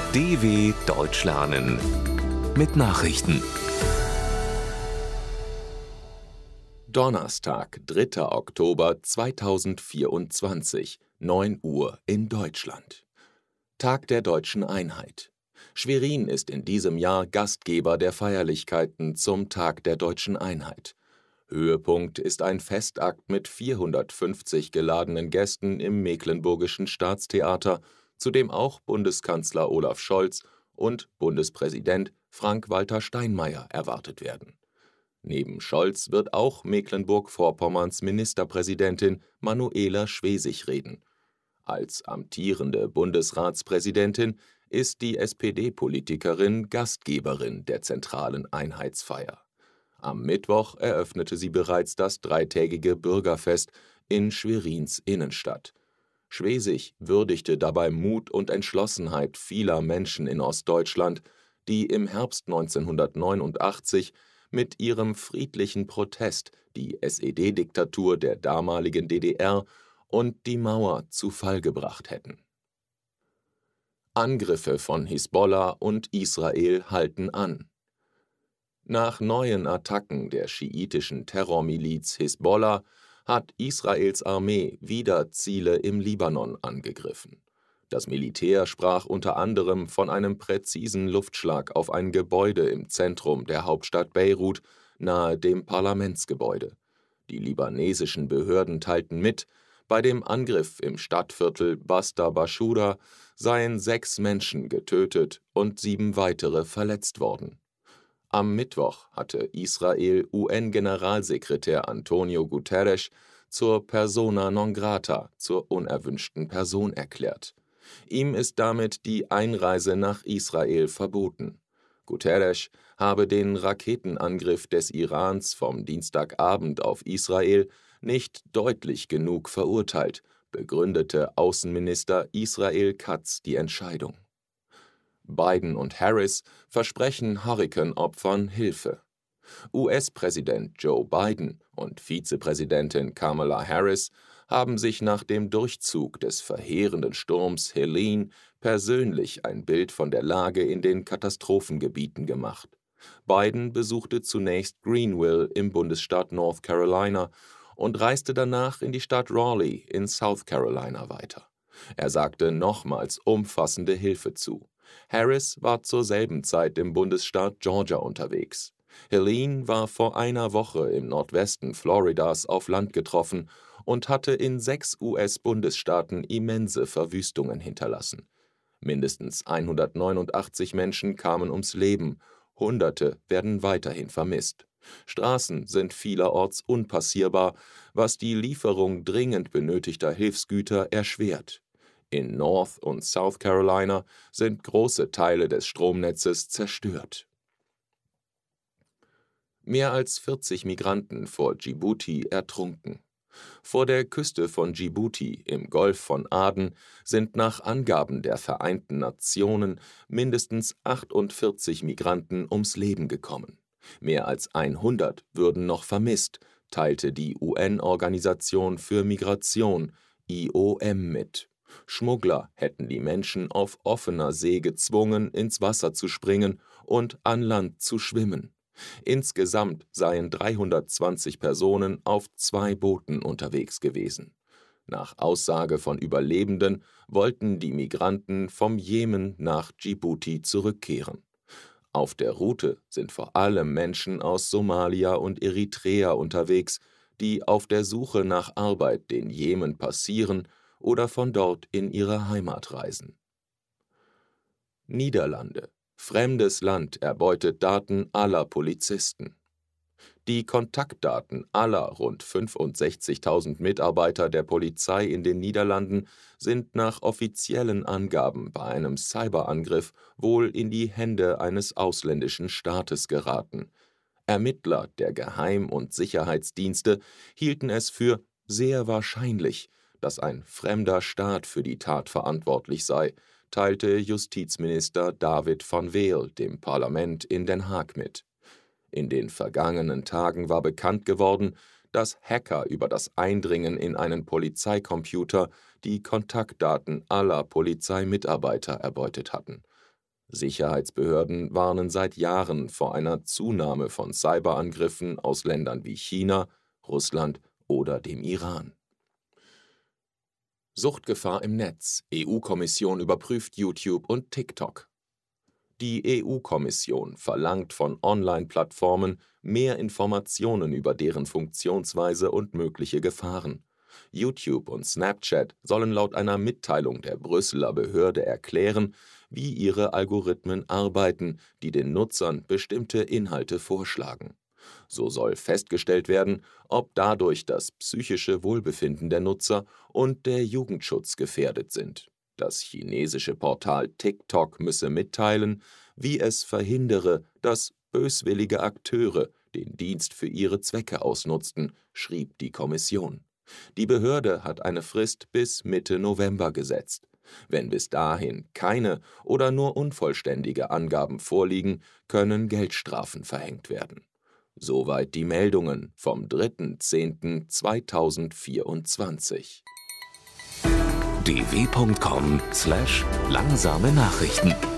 DW Deutsch lernen mit Nachrichten. Donnerstag, 3. Oktober 2024, 9 Uhr in Deutschland. Tag der deutschen Einheit. Schwerin ist in diesem Jahr Gastgeber der Feierlichkeiten zum Tag der deutschen Einheit. Höhepunkt ist ein Festakt mit 450 geladenen Gästen im Mecklenburgischen Staatstheater, zu dem auch Bundeskanzler Olaf Scholz und Bundespräsident Frank-Walter Steinmeier erwartet werden. Neben Scholz wird auch Mecklenburg-Vorpommerns Ministerpräsidentin Manuela Schwesig reden. Als amtierende Bundesratspräsidentin ist die SPD-Politikerin Gastgeberin der zentralen Einheitsfeier. Am Mittwoch eröffnete sie bereits das dreitägige Bürgerfest in Schwerins Innenstadt. Schwesig würdigte dabei Mut und Entschlossenheit vieler Menschen in Ostdeutschland, die im Herbst 1989 mit ihrem friedlichen Protest die SED-Diktatur der damaligen DDR und die Mauer zu Fall gebracht hätten. Angriffe von Hisbollah und Israel halten an. Nach neuen Attacken der schiitischen Terrormiliz Hisbollah hat Israels Armee wieder Ziele im Libanon angegriffen. Das Militär sprach unter anderem von einem präzisen Luftschlag auf ein Gebäude im Zentrum der Hauptstadt Beirut, nahe dem Parlamentsgebäude. Die libanesischen Behörden teilten mit, bei dem Angriff im Stadtviertel Basta Bashura seien 6 Menschen getötet und 7 weitere verletzt worden. Am Mittwoch hatte Israel UN-Generalsekretär Antonio Guterres zur Persona non grata, zur unerwünschten Person erklärt. Ihm ist damit die Einreise nach Israel verboten. Guterres habe den Raketenangriff des Irans vom Dienstagabend auf Israel nicht deutlich genug verurteilt, begründete Außenminister Israel Katz die Entscheidung. Biden und Harris versprechen Hurrikanopfern Hilfe. US-Präsident Joe Biden und Vizepräsidentin Kamala Harris haben sich nach dem Durchzug des verheerenden Sturms Helene persönlich ein Bild von der Lage in den Katastrophengebieten gemacht. Biden besuchte zunächst Greenville im Bundesstaat North Carolina und reiste danach in die Stadt Raleigh in South Carolina weiter. Er sagte nochmals umfassende Hilfe zu. Harris war zur selben Zeit im Bundesstaat Georgia unterwegs. Helene war vor einer Woche im Nordwesten Floridas auf Land getroffen und hatte in 6 US-Bundesstaaten immense Verwüstungen hinterlassen. Mindestens 189 Menschen kamen ums Leben, Hunderte werden weiterhin vermisst. Straßen sind vielerorts unpassierbar, was die Lieferung dringend benötigter Hilfsgüter erschwert. In North und South Carolina sind große Teile des Stromnetzes zerstört. Mehr als 40 Migranten vor Dschibuti ertrunken. Vor der Küste von Dschibuti im Golf von Aden sind nach Angaben der Vereinten Nationen mindestens 48 Migranten ums Leben gekommen. Mehr als 100 würden noch vermisst, teilte die UN-Organisation für Migration IOM mit. Schmuggler hätten die Menschen auf offener See gezwungen, ins Wasser zu springen und an Land zu schwimmen. Insgesamt seien 320 Personen auf 2 Booten unterwegs gewesen. Nach Aussage von Überlebenden wollten die Migranten vom Jemen nach Dschibuti zurückkehren. Auf der Route sind vor allem Menschen aus Somalia und Eritrea unterwegs, die auf der Suche nach Arbeit den Jemen passieren oder von dort in ihre Heimat reisen. Niederlande. Fremdes Land erbeutet Daten aller Polizisten. Die Kontaktdaten aller rund 65.000 Mitarbeiter der Polizei in den Niederlanden sind nach offiziellen Angaben bei einem Cyberangriff wohl in die Hände eines ausländischen Staates geraten. Ermittler der Geheim- und Sicherheitsdienste hielten es für sehr wahrscheinlich, dass ein fremder Staat für die Tat verantwortlich sei, teilte Justizminister David van Weel dem Parlament in Den Haag mit. In den vergangenen Tagen war bekannt geworden, dass Hacker über das Eindringen in einen Polizeicomputer die Kontaktdaten aller Polizeimitarbeiter erbeutet hatten. Sicherheitsbehörden warnen seit Jahren vor einer Zunahme von Cyberangriffen aus Ländern wie China, Russland oder dem Iran. Suchtgefahr im Netz. EU-Kommission überprüft YouTube und TikTok. Die EU-Kommission verlangt von Online-Plattformen mehr Informationen über deren Funktionsweise und mögliche Gefahren. YouTube und Snapchat sollen laut einer Mitteilung der Brüsseler Behörde erklären, wie ihre Algorithmen arbeiten, die den Nutzern bestimmte Inhalte vorschlagen. So soll festgestellt werden, ob dadurch das psychische Wohlbefinden der Nutzer und der Jugendschutz gefährdet sind. Das chinesische Portal TikTok müsse mitteilen, wie es verhindere, dass böswillige Akteure den Dienst für ihre Zwecke ausnutzten, schrieb die Kommission. Die Behörde hat eine Frist bis Mitte November gesetzt. Wenn bis dahin keine oder nur unvollständige Angaben vorliegen, können Geldstrafen verhängt werden. Soweit die Meldungen vom 3.10.2024. dw.com/langsame Nachrichten